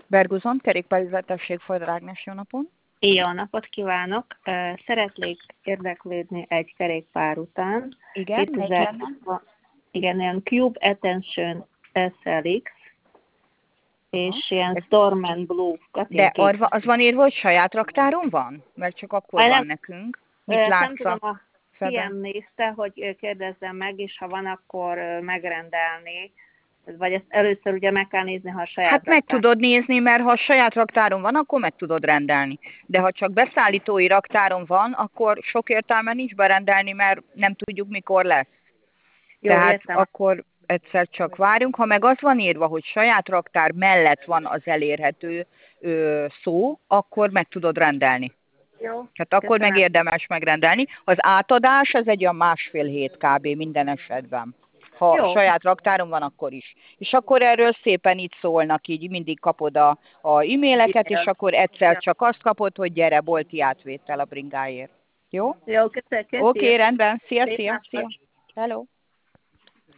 Berguzon, kerékpárüzletesség Fodor Ágnes, jó napot! Jó napot kívánok! Szeretnék érdeklődni egy kerékpár után. Igen, 2000, igen, ilyen Cube Attention SLX, és ilyen Storm and Blue. De az van írva, hogy saját raktáron van? Mert csak akkor van nekünk. Mit látsz? Nem tudom, a fiam nézte, hogy kérdezzem meg, és ha van, akkor megrendelni. Vagy ezt először ugye meg kell nézni, ha a saját Hát meg tudod nézni, mert ha a saját raktáron van, akkor meg tudod rendelni. De ha csak beszállítói raktáron van, akkor sok értelme nincs berendelni, mert nem tudjuk, mikor lesz. Jó, tehát értem. akkor egyszer csak várjunk. Ha meg az van írva, hogy saját raktár mellett van az elérhető szó, akkor meg tudod rendelni. Jó. Hát akkor meg érdemes megrendelni. Az átadás az egy olyan 1,5 hét kb. Minden esetben. Ha Jó. saját raktáron van, akkor is. És akkor erről szépen így szólnak, így mindig kapod a e-maileket, és akkor egyszer csak azt kapod, hogy gyere, bolti átvétel a bringáért. Jó? Jó, köszönöm. Oké, rendben. Szia. Hello.